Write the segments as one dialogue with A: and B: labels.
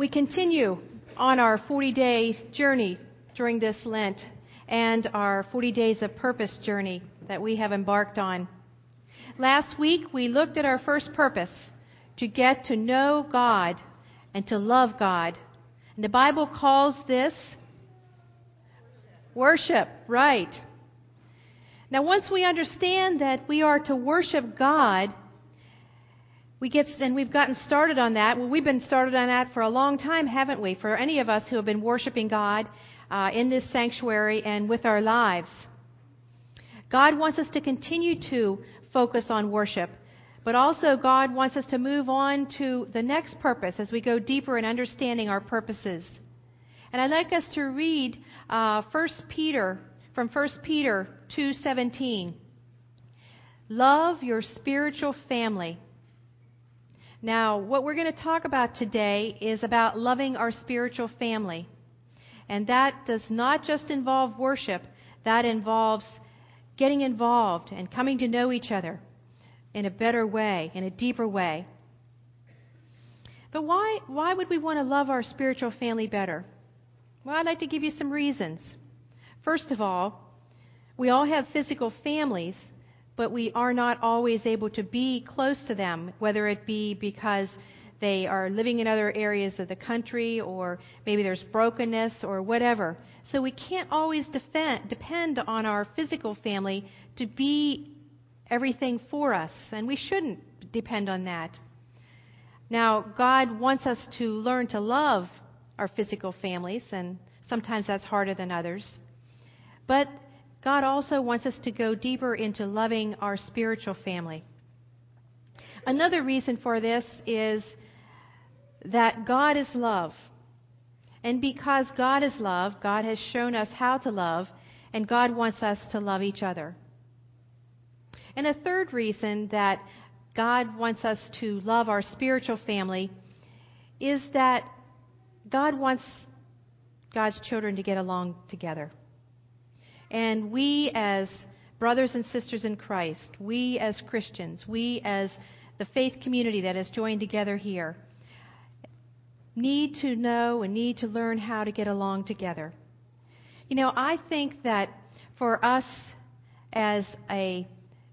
A: We continue on our 40-day journey during this Lent and our 40 Days of Purpose journey that we have embarked on. Last week, we looked at our first purpose, to get to know God and to love God. And the Bible calls this worship, right? Now, once we understand that we are to worship God, we've gotten started on that. Well, we've been started on that for a long time, haven't we? For any of us who have been worshiping God in this sanctuary and with our lives. God wants us to continue to focus on worship, but also God wants us to move on to the next purpose as we go deeper in understanding our purposes. And I'd like us to read 1 Peter 2:17. Love your spiritual family. Now, what we're going to talk about today is about loving our spiritual family. And that does not just involve worship. That involves getting involved and coming to know each other in a better way, in a deeper way. But why would we want to love our spiritual family better? Well, I'd like to give you some reasons. First of all, we all have physical families, but we are not always able to be close to them, whether it be because they are living in other areas of the country, or maybe there's brokenness or whatever. So we can't always depend on our physical family to be everything for us, and we shouldn't depend on that. Now, God wants us to learn to love our physical families, and sometimes that's harder than others. But God also wants us to go deeper into loving our spiritual family. Another reason for this is that God is love. And because God is love, God has shown us how to love, and God wants us to love each other. And a third reason that God wants us to love our spiritual family is that God wants God's children to get along together. And we as brothers and sisters in Christ, we as Christians, we as the faith community that has joined together here, need to know and need to learn how to get along together. You know, I think that for us as a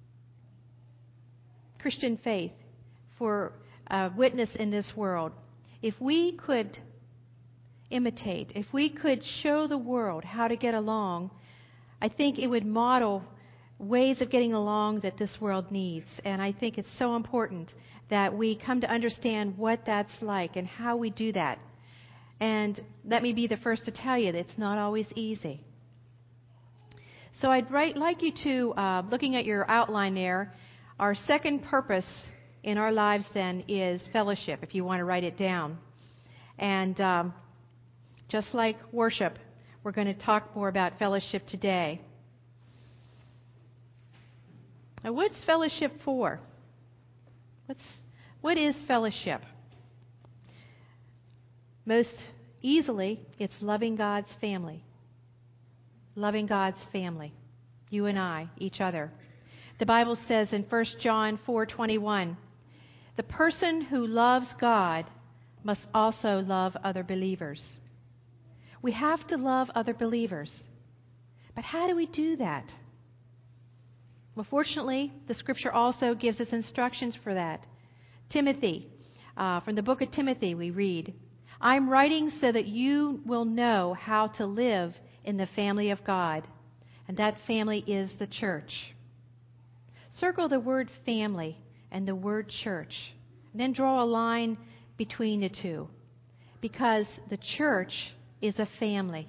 A: Christian faith, for a witness in this world, if we could imitate, if we could show the world how to get along, I think it would model ways of getting along that this world needs. And I think it's so important that we come to understand what that's like and how we do that. And let me be the first to tell you that it's not always easy. So I'd like you to, looking at your outline there, our second purpose in our lives then is fellowship, if you want to write it down. And just like worship, we're going to talk more about fellowship today. Now, what's fellowship for? What is fellowship? Most easily, it's loving God's family. Loving God's family. You and I, each other. The Bible says in 1 John 4:21, the person who loves God must also love other believers. We have to love other believers. But how do we do that? Well, fortunately, the Scripture also gives us instructions for that. Timothy, from the book of Timothy, we read, I'm writing so that you will know how to live in the family of God. And that family is the church. Circle the word family and the word church. And then draw a line between the two. Because the church is a family.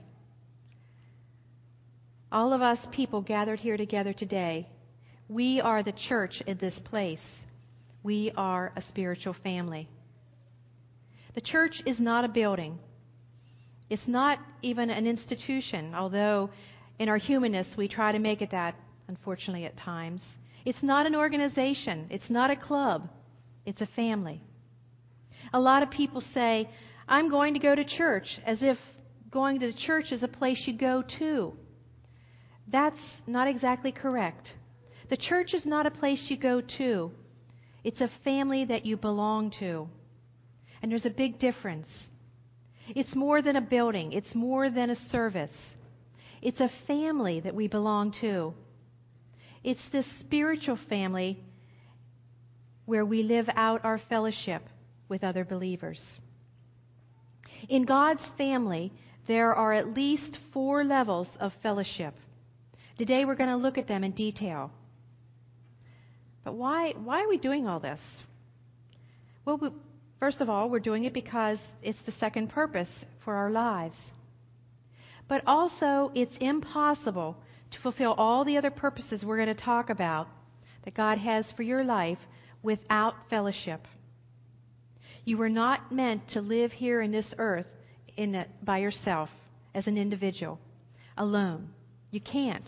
A: All of us people gathered here together today, we are the church in this place. We are a spiritual family. The church is not a building. It's not even an institution, although in our humanness we try to make it that, unfortunately, at times. It's not an organization. It's not a club. It's a family. A lot of people say, I'm going to go to church, as if going to the church is a place you go to. That's not exactly correct. The church is not a place you go to. It's a family that you belong to. And there's a big difference. It's more than a building. It's more than a service. It's a family that we belong to. It's this spiritual family where we live out our fellowship with other believers. In God's family, there are at least 4 levels of fellowship. Today we're going to look at them in detail. But why are we doing all this? Well, first of all, we're doing it because it's the second purpose for our lives. But also, it's impossible to fulfill all the other purposes we're going to talk about that God has for your life without fellowship. You were not meant to live here in this earth by yourself, as an individual, alone. You can't.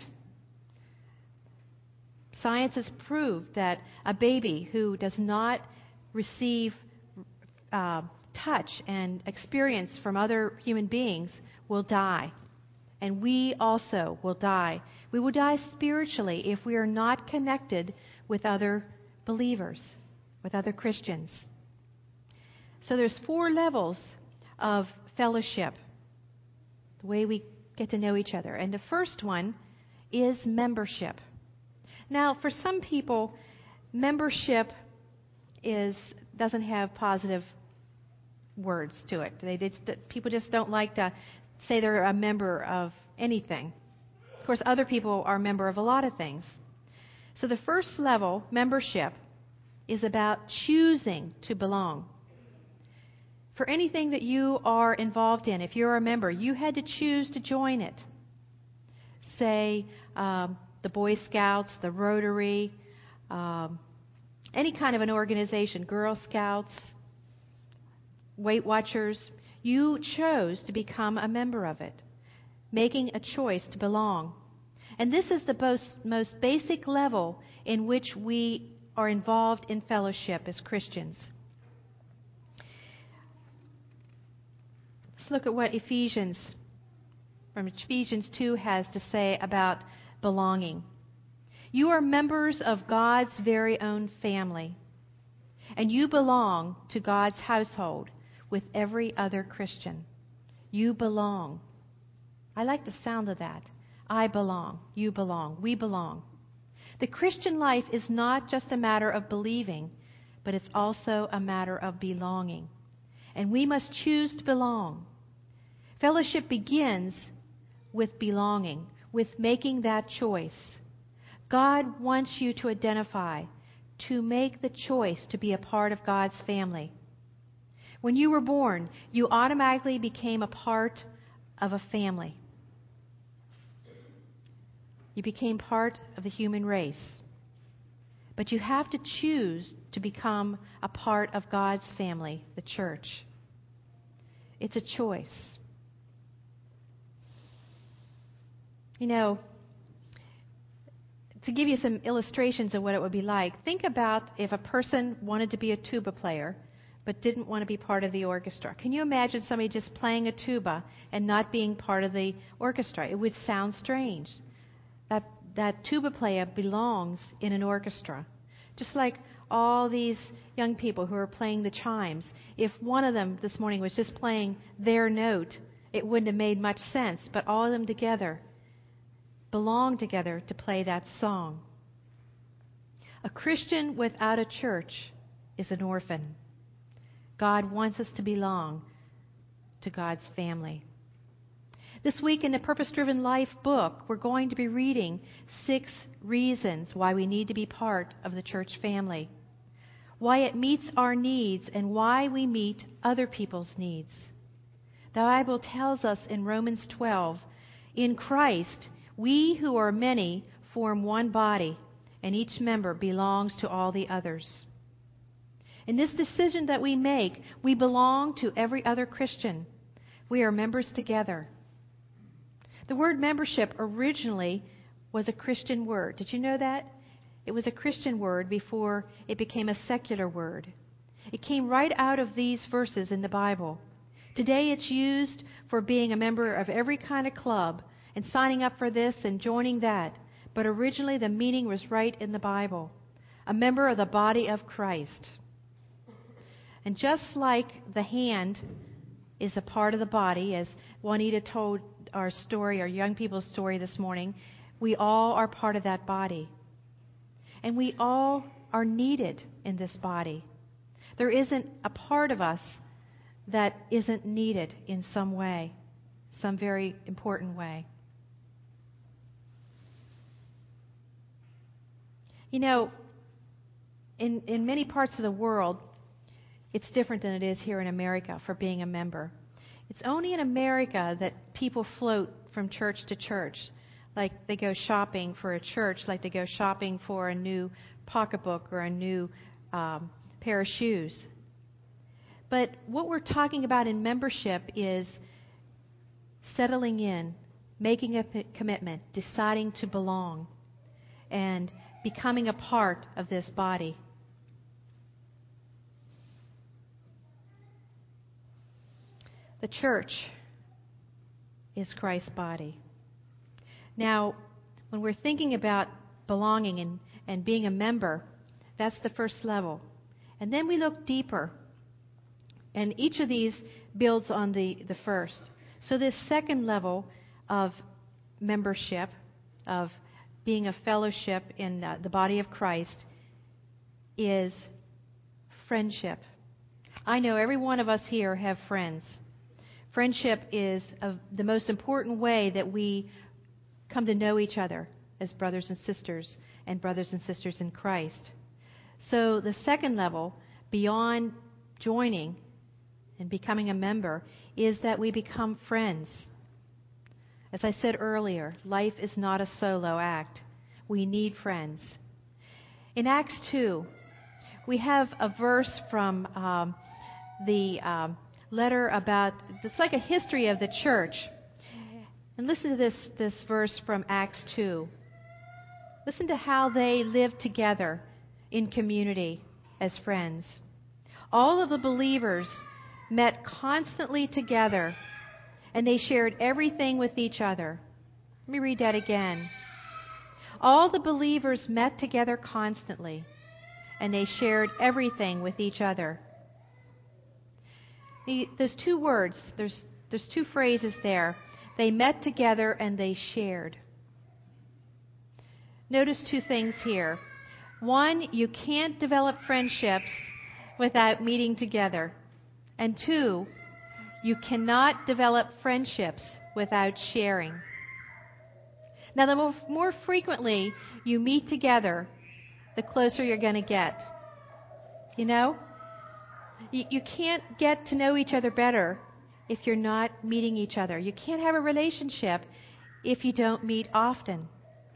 A: Science has proved that a baby who does not receive touch and experience from other human beings will die. And we also will die. We will die spiritually if we are not connected with other believers, with other Christians. So there's 4 levels of fellowship, the way we get to know each other. And the first one is membership. Now, for some people, membership doesn't have positive words to it. People just don't like to say they're a member of anything. Of course, other people are a member of a lot of things. So the first level, membership, is about choosing to belong. For anything that you are involved in, if you're a member, you had to choose to join it. Say, the Boy Scouts, the Rotary, any kind of an organization, Girl Scouts, Weight Watchers. You chose to become a member of it, making a choice to belong. And this is the most basic level in which we are involved in fellowship as Christians. Let's look at what Ephesians 2 has to say about belonging. You are members of God's very own family, and you belong to God's household with every other Christian. You belong. I like the sound of that. I belong. You belong. We belong. The Christian life is not just a matter of believing, but it's also a matter of belonging. And we must choose to belong. Fellowship begins with belonging, with making that choice. God wants you to identify, to make the choice to be a part of God's family. When you were born, you automatically became a part of a family. You became part of the human race. But you have to choose to become a part of God's family, the church. It's a choice. You know, to give you some illustrations of what it would be like, think about if a person wanted to be a tuba player but didn't want to be part of the orchestra. Can you imagine somebody just playing a tuba and not being part of the orchestra? It would sound strange. That tuba player belongs in an orchestra. Just like all these young people who are playing the chimes. If one of them this morning was just playing their note, it wouldn't have made much sense. But all of them together belong together to play that song. A Christian without a church is an orphan. God wants us to belong to God's family. This week in the Purpose Driven Life book, we're going to be reading 6 reasons why we need to be part of the church family, why it meets our needs, and why we meet other people's needs. The Bible tells us in Romans 12, in Christ, we who are many form one body, and each member belongs to all the others. In this decision that we make, we belong to every other Christian. We are members together. The word membership originally was a Christian word. Did you know that? It was a Christian word before it became a secular word. It came right out of these verses in the Bible. Today it's used for being a member of every kind of club and signing up for this and joining that. But originally the meaning was right in the Bible. A member of the body of Christ. And just like the hand is a part of the body. As Juanita told our story, our young people's story this morning, we all are part of that body. And we all are needed in this body. There isn't a part of us that isn't needed in some way, some very important way. You know, in many parts of the world, it's different than it is here in America for being a member. It's only in America that people float from church to church, like they go shopping for a church, like they go shopping for a new pocketbook or a new pair of shoes. But what we're talking about in membership is settling in, making a commitment, deciding to belong, and becoming a part of this body. The church is Christ's body. Now, when we're thinking about belonging and being a member, that's the first level. And then we look deeper. And each of these builds on the first. So this second level of membership, of being a fellowship in the body of Christ, is friendship. I know every one of us here have friends. Friendship is the most important way that we come to know each other as brothers and sisters in Christ. So the second level, beyond joining and becoming a member, is that we become friends. As I said earlier, life is not a solo act. We need friends. In Acts 2, we have a verse from the letter about, it's like a history of the church. And listen to this verse from Acts 2. Listen to how they lived together in community as friends. All of the believers met constantly together, and they shared everything with each other. Let me read that again. All the believers met together constantly, and they shared everything with each other. Those two words, there's two phrases there. They met together and they shared. Notice two things here. One, you can't develop friendships without meeting together. And two, you cannot develop friendships without sharing. Now, the more frequently you meet together, the closer you're going to get. You know? You can't get to know each other better if you're not meeting each other. You can't have a relationship if you don't meet often.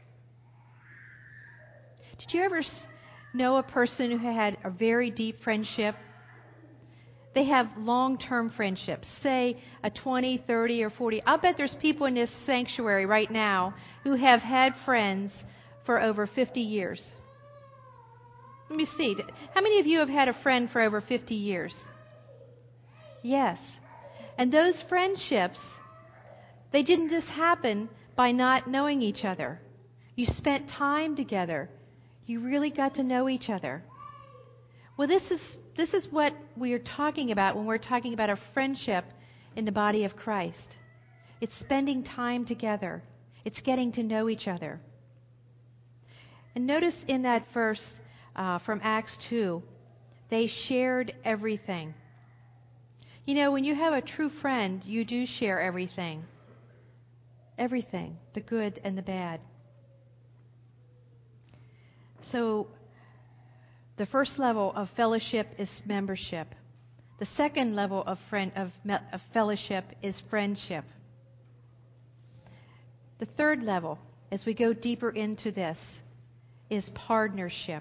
A: Did you ever know a person who had a very deep friendship? They have long-term friendships, say a 20, 30, or 40. I'll bet there's people in this sanctuary right now who have had friends for over 50 years. Let me see. How many of you have had a friend for over 50 years? Yes. And those friendships, they didn't just happen by not knowing each other. You spent time together. You really got to know each other. Well, this is what we are talking about when we're talking about a friendship in the body of Christ. It's spending time together. It's getting to know each other. And notice in that verse from Acts 2, they shared everything. You know, when you have a true friend, you do share everything. Everything, the good and the bad. So, the first level of fellowship is membership. The second level of fellowship is friendship. The third level, as we go deeper into this, is partnership.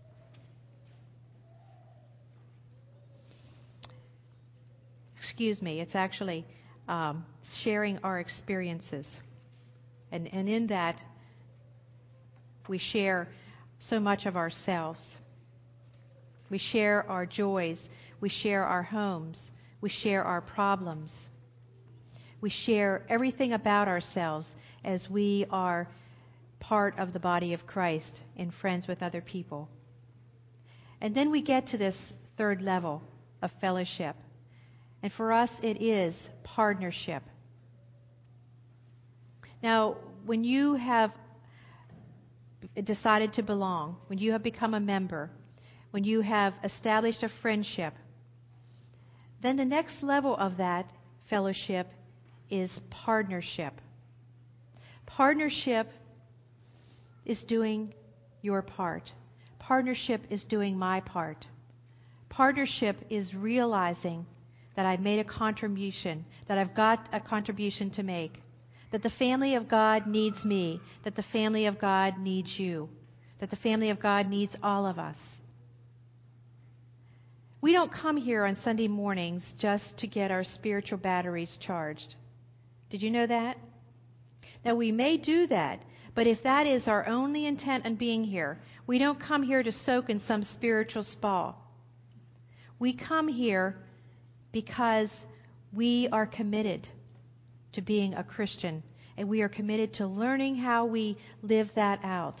A: It's actually sharing our experiences. And in that, we share so much of ourselves. We share our joys. We share our homes. We share our problems. We share everything about ourselves as we are part of the body of Christ and friends with other people. And then we get to this third level of fellowship. And for us, it is partnership. Now, when you have decided to belong, when you have become a member, when you have established a friendship, then the next level of that fellowship is partnership. Partnership is doing your part. Partnership is doing my part. Partnership is realizing that I've made a contribution, that I've got a contribution to make, that the family of God needs me, that the family of God needs you, that the family of God needs all of us. We don't come here on Sunday mornings just to get our spiritual batteries charged. Did you know that? Now, we may do that, but if that is our only intent in being here, we don't come here to soak in some spiritual spa. We come here because we are committed to being a Christian, and we are committed to learning how we live that out.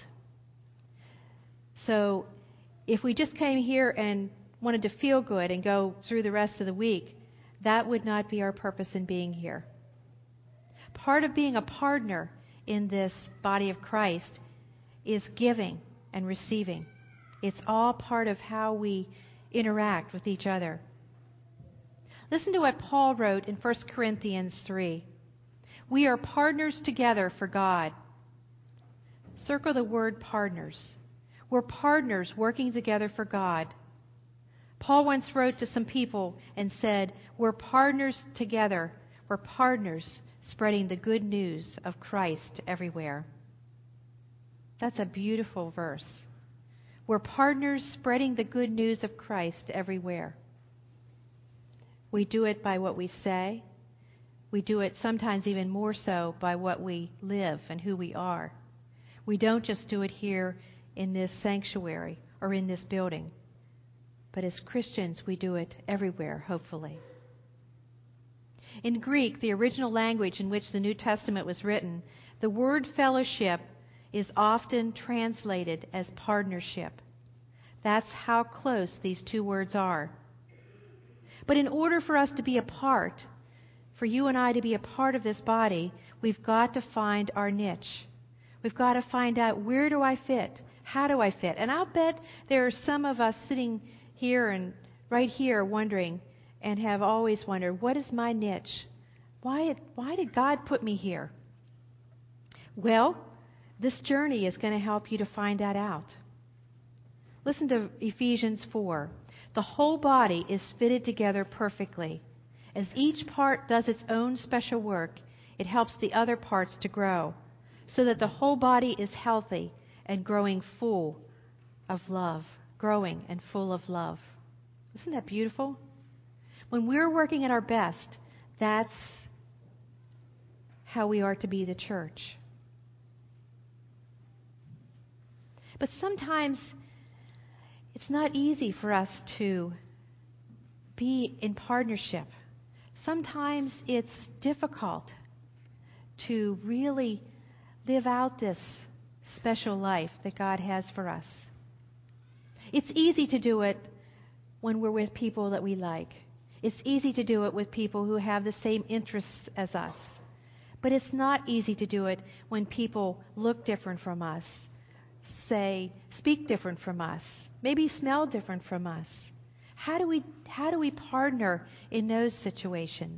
A: So, if we just came here and wanted to feel good and go through the rest of the week, that would not be our purpose in being here. Part of being a partner in this body of Christ is giving and receiving. It's all part of how we interact with each other. Listen to what Paul wrote in 1 Corinthians 3. We are partners together for God. Circle the word partners. We're partners working together for God. Paul once wrote to some people and said, we're partners together. We're partners spreading the good news of Christ everywhere. That's a beautiful verse. We're partners spreading the good news of Christ everywhere. We do it by what we say. We do it sometimes even more so by what we live and who we are. We don't just do it here in this sanctuary or in this building. But as Christians, we do it everywhere, hopefully. In Greek, the original language in which the New Testament was written, the word fellowship is often translated as partnership. That's how close these two words are. But in order for us to be a part, for you and I to be a part of this body, we've got to find our niche. We've got to find out, where do I fit? How do I fit? And I'll bet there are some of us sitting here and right here wondering, and have always wondered, what is my niche? Why did God put me here? Well, this journey is going to help you to find that out. Listen to Ephesians 4. The whole body is fitted together perfectly. As each part does its own special work, it helps the other parts to grow, so that the whole body is healthy and growing full of love. Growing and full of love. Isn't that beautiful? When we're working at our best, that's how we are to be the church. But sometimes it's not easy for us to be in partnership. Sometimes it's difficult to really live out this special life that God has for us. It's easy to do it when we're with people that we like. It's easy to do it with people who have the same interests as us. But it's not easy to do it when people look different from us, speak different from us, maybe smell different from us. How do we partner in those situations?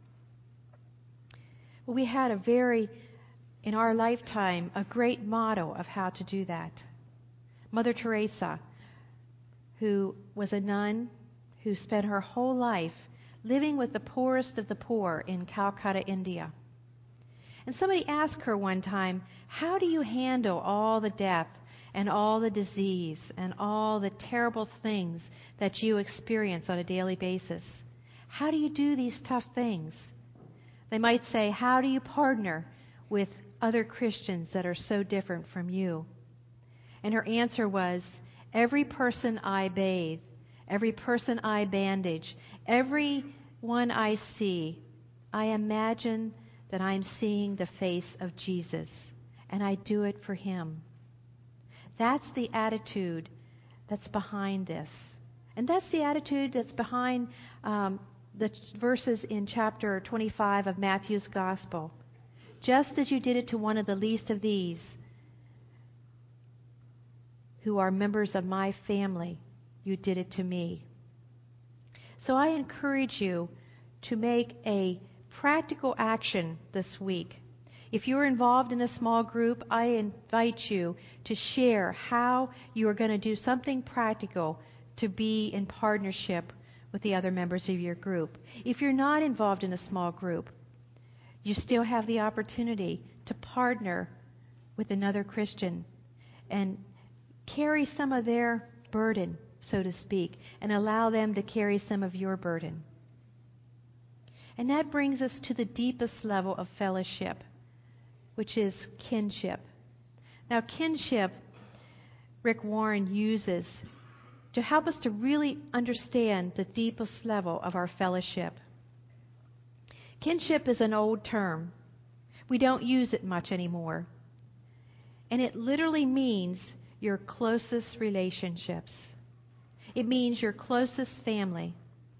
A: Well, we had in our lifetime, a great model of how to do that. Mother Teresa, who was a nun who spent her whole life living with the poorest of the poor in Calcutta, India. And somebody asked her one time, how do you handle all the death and all the disease and all the terrible things that you experience on a daily basis? How do you do these tough things? They might say, how do you partner with other Christians that are so different from you? And her answer was, every person I bathe, every person I bandage, every one I see, I imagine that I'm seeing the face of Jesus, and I do it for Him. That's the attitude that's behind this. And that's the attitude that's behind the verses in chapter 25 of Matthew's Gospel. Just as you did it to one of the least of these, who are members of my family, you did it to me. So I encourage you to make a practical action this week. If you're involved in a small group, I invite you to share how you are going to do something practical to be in partnership with the other members of your group. If you're not involved in a small group, you still have the opportunity to partner with another Christian and carry some of their burden, so to speak, and allow them to carry some of your burden. And that brings us to the deepest level of fellowship, which is kinship. Now, kinship, Rick Warren uses to help us to really understand the deepest level of our fellowship. Kinship is an old term. We don't use it much anymore. And it literally means your closest relationships. It means your closest family.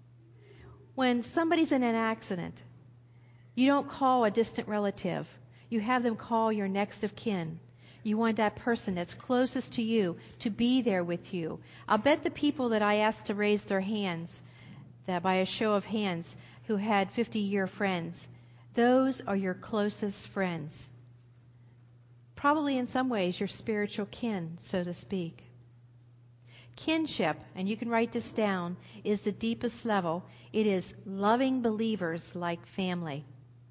A: When somebody's in an accident, you don't call a distant relative. You have them call your next of kin. You want that person that's closest to you to be there with you. I'll bet the people that I asked to raise their hands, that by a show of hands, who had 50-year friends, those are your closest friends. Probably in some ways your spiritual kin, so to speak. Kinship, and you can write this down, is the deepest level. It is loving believers like family.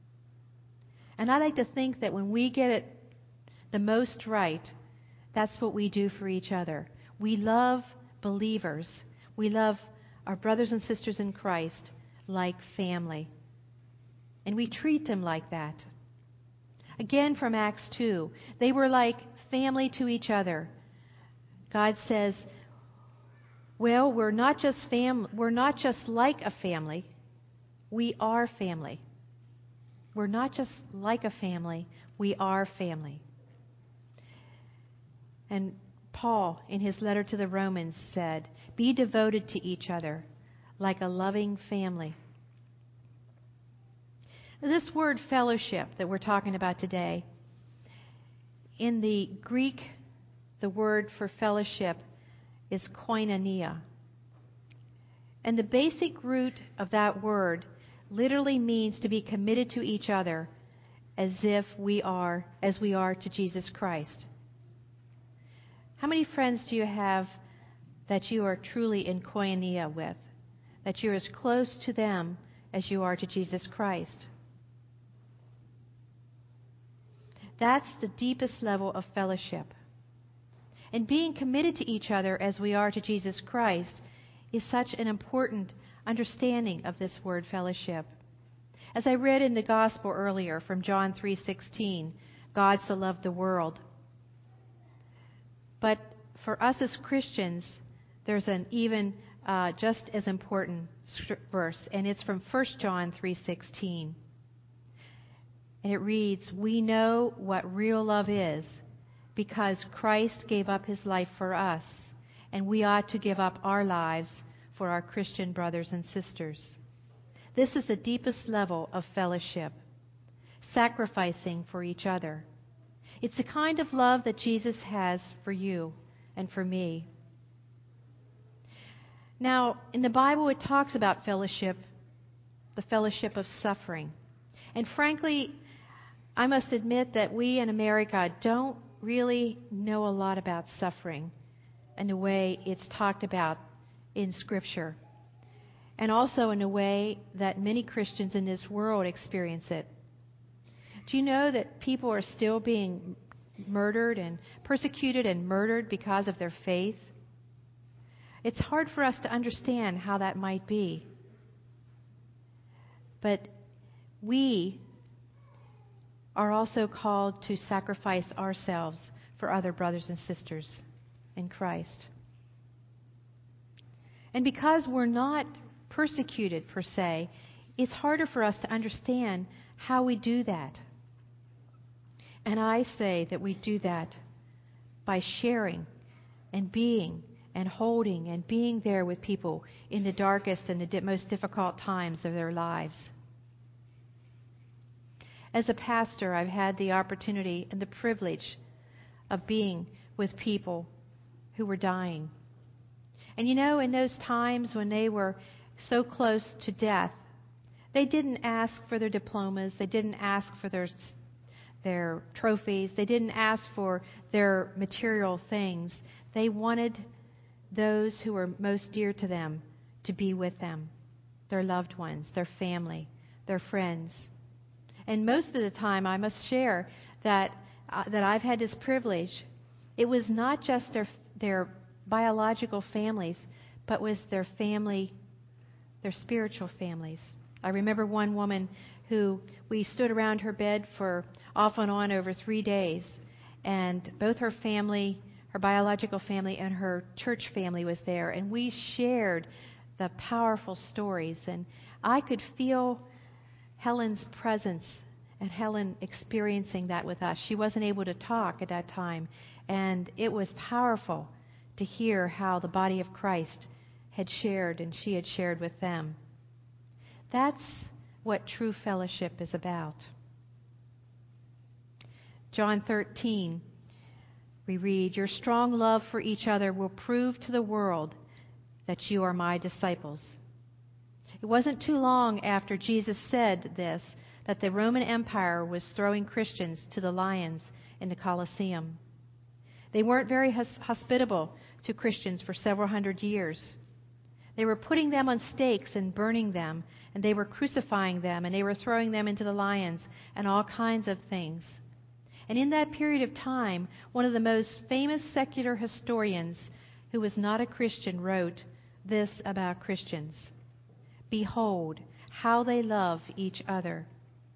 A: And I like to think that when we get it the most right, that's what we do for each other. We love believers. We love our brothers and sisters in Christ like family. And we treat them like that. Again, from Acts 2, they were like family to each other. God says, well, we're not just like a family. We are family. We're not just like a family. We are family. And Paul, in his letter to the Romans, said, be devoted to each other like a loving family. This word fellowship that we're talking about today, in the Greek, the word for fellowship is koinonia. And the basic root of that word literally means to be committed to each other as we are to Jesus Christ. How many friends do you have that you are truly in koinonia with? That you're as close to them as you are to Jesus Christ? That's the deepest level of fellowship. And being committed to each other as we are to Jesus Christ is such an important understanding of this word fellowship. As I read in the Gospel earlier from John 3:16, God so loved the world. But for us as Christians, there's an even just as important verse, and it's from 1 John 3:16. And it reads, we know what real love is because Christ gave up his life for us, and we ought to give up our lives for our Christian brothers and sisters. This is the deepest level of fellowship, sacrificing for each other. It's the kind of love that Jesus has for you and for me. Now, in the Bible, it talks about fellowship, the fellowship of suffering. And frankly, I must admit that we in America don't really know a lot about suffering in the way it's talked about in Scripture, and also in a way that many Christians in this world experience it. Do you know that people are still being murdered and persecuted and murdered because of their faith? It's hard for us to understand how that might be. But we are also called to sacrifice ourselves for other brothers and sisters in Christ. And because we're not persecuted per se, it's harder for us to understand how we do that. And I say that we do that by sharing and being and holding and being there with people in the darkest and the most difficult times of their lives. As a pastor, I've had the opportunity and the privilege of being with people who were dying. And you know, in those times when they were so close to death, they didn't ask for their diplomas, they didn't ask for their trophies, they didn't ask for their material things. They wanted those who were most dear to them to be with them, their loved ones, their family, their friends. And most of the time, I must share that I've had this privilege. It was not just their biological families, but was their family, their spiritual families. I remember one woman who we stood around her bed for off and on over 3 days, and both her family, her biological family, and her church family was there, and we shared the powerful stories, and I could feel Helen's presence and Helen experiencing that with us. She wasn't able to talk at that time, and it was powerful to hear how the body of Christ had shared and she had shared with them. That's what true fellowship is about. John 13, we read, "Your strong love for each other will prove to the world that you are my disciples." It wasn't too long after Jesus said this that the Roman Empire was throwing Christians to the lions in the Colosseum. They weren't very hospitable to Christians for several hundred years. They were putting them on stakes and burning them, and they were crucifying them, and they were throwing them into the lions and all kinds of things. And in that period of time, one of the most famous secular historians who was not a Christian wrote this about Christians: "Behold, how they love each other."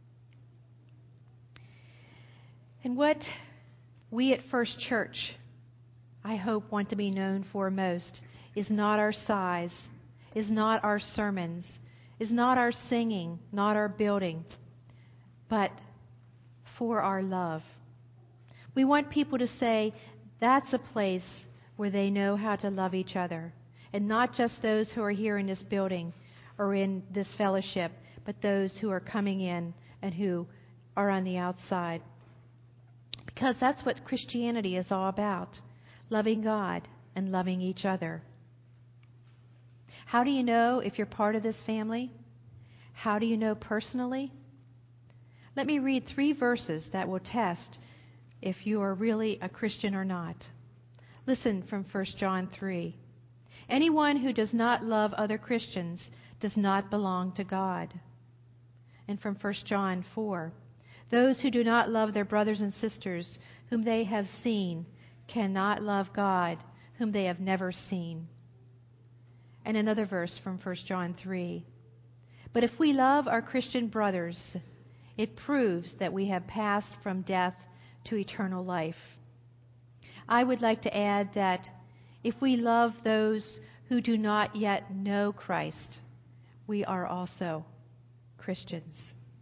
A: And what we at First Church, I hope, want to be known for most is not our size, is not our sermons, is not our singing, not our building, but for our love. We want people to say, that's a place where they know how to love each other. And not just those who are here in this building or in this fellowship, but those who are coming in and who are on the outside. Because that's what Christianity is all about: loving God and loving each other. How do you know if you're part of this family? How do you know personally? Let me read 3 verses that will test if you are really a Christian or not. Listen from 1 John 3. "Anyone who does not love other Christians does not belong to God." And from 1 John 4. "Those who do not love their brothers and sisters whom they have seen cannot love God whom they have never seen." And another verse from 1 John 3. "But if we love our Christian brothers, it proves that we have passed from death to eternal life." I would like to add that if we love those who do not yet know Christ, we are also Christians.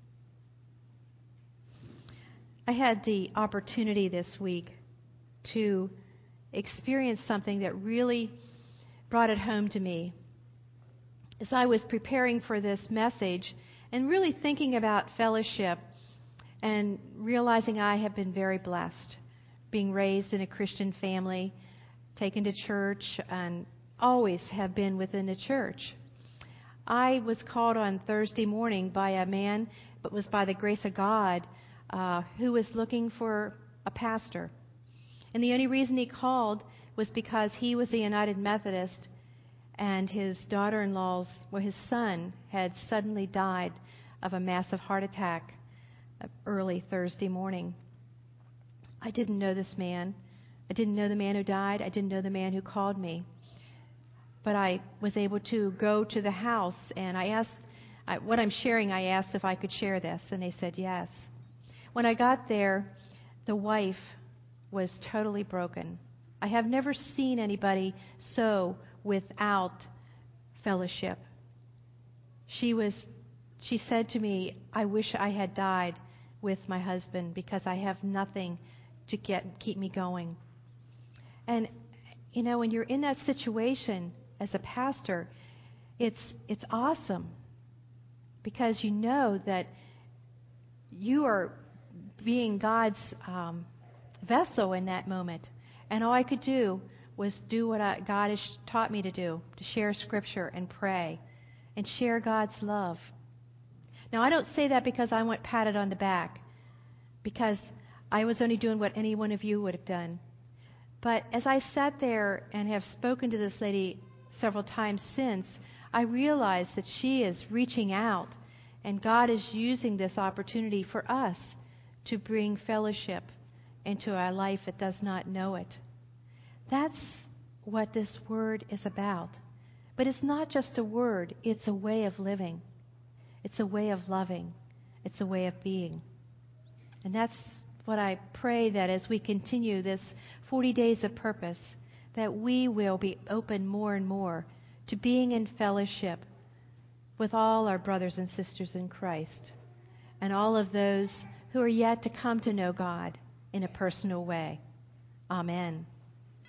A: I had the opportunity this week to experience something that really brought it home to me. As I was preparing for this message and really thinking about fellowship and realizing I have been very blessed, being raised in a Christian family, taken to church, and always have been within the church. I was called on Thursday morning by a man, but was by the grace of God, who was looking for a pastor. And the only reason he called was because he was a United Methodist, and his his son had suddenly died of a massive heart attack early Thursday morning. I didn't know this man. I didn't know the man who died. I didn't know the man who called me. But I was able to go to the house, and I asked if I could share this, and they said yes. When I got there, the wife was totally broken. I have never seen anybody so without fellowship. She said to me, "I wish I had died with my husband because I have nothing to keep me going." And when you're in that situation as a pastor, it's awesome because you know that you are being God's vessel in that moment. And all I could do was do what God has taught me to do, to share Scripture and pray and share God's love. Now, I don't say that because I want patted on the back, because I was only doing what any one of you would have done. But as I sat there and have spoken to this lady several times since, I realized that she is reaching out, and God is using this opportunity for us to bring fellowship into a life that does not know it. That's what this word is about. But it's not just a word, it's a way of living. It's a way of loving. It's a way of being. And that's what I pray, that as we continue this 40 days of purpose, that we will be open more and more to being in fellowship with all our brothers and sisters in Christ and all of those who are yet to come to know God in a personal way. Amen.